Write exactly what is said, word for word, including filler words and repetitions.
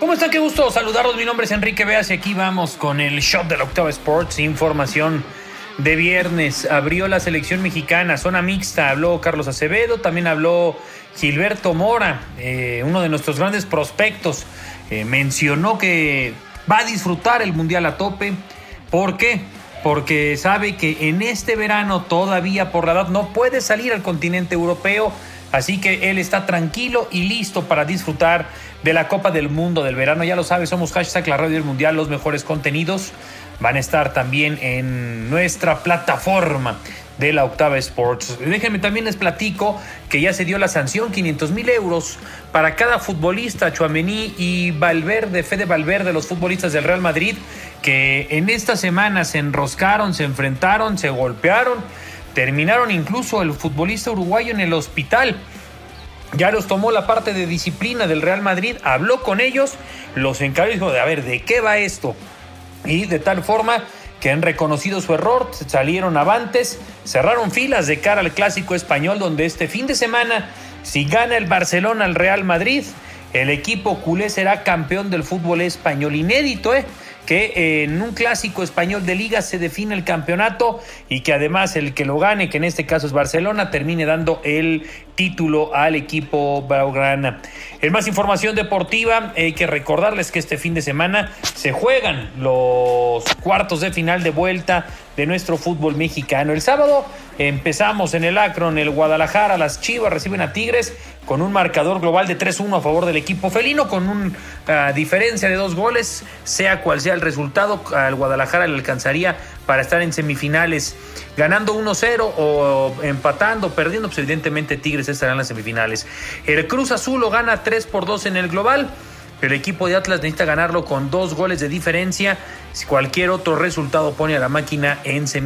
¿Cómo están? Qué gusto saludarlos. Mi nombre es Enrique Beas y aquí vamos con el Shot de la Octava Sports. Información de viernes. Abrió la selección mexicana, zona mixta. Habló Carlos Acevedo, también habló Gilberto Mora, eh, uno de nuestros grandes prospectos. Eh, mencionó que va a disfrutar el Mundial a tope. ¿Por qué? Porque sabe que en este verano todavía por la edad no puede salir al continente europeo. Así que él está tranquilo y listo para disfrutar de la Copa del Mundo del verano. Ya lo sabe, somos hashtag la radio del mundial. Los mejores contenidos van a estar también en nuestra plataforma de la Octava Sports. Déjenme también les platico que ya se dio la sanción, quinientos mil euros para cada futbolista, Tchouaméni y Valverde, Fede Valverde, los futbolistas del Real Madrid, que en esta semana se enroscaron, se enfrentaron, se golpearon. Terminaron incluso el futbolista uruguayo en el hospital. Ya los tomó la parte de disciplina del Real Madrid, habló con ellos, los encargó y dijo, a ver, ¿de qué va esto? Y de tal forma que han reconocido su error, salieron avantes, cerraron filas de cara al Clásico Español, donde este fin de semana, si gana el Barcelona al Real Madrid, el equipo culé será campeón del fútbol español. Inédito, ¿eh? Que en un clásico español de liga se define el campeonato y que además el que lo gane, que en este caso es Barcelona, termine dando el título al equipo blaugrana. En más información deportiva, hay que recordarles que este fin de semana se juegan los cuartos de final de vuelta de nuestro fútbol mexicano. El sábado empezamos en el Akron, el Guadalajara, las Chivas reciben a Tigres con un marcador global de tres uno a favor del equipo felino, con una uh, diferencia de dos goles, sea cual sea el resultado, al Guadalajara le alcanzaría para estar en semifinales, ganando uno cero o empatando, perdiendo, pues evidentemente Tigres estará en las semifinales. El Cruz Azul lo gana tres por dos en el global. El equipo de Atlas necesita ganarlo con dos goles de diferencia. Si cualquier otro resultado pone a la máquina en semifinales.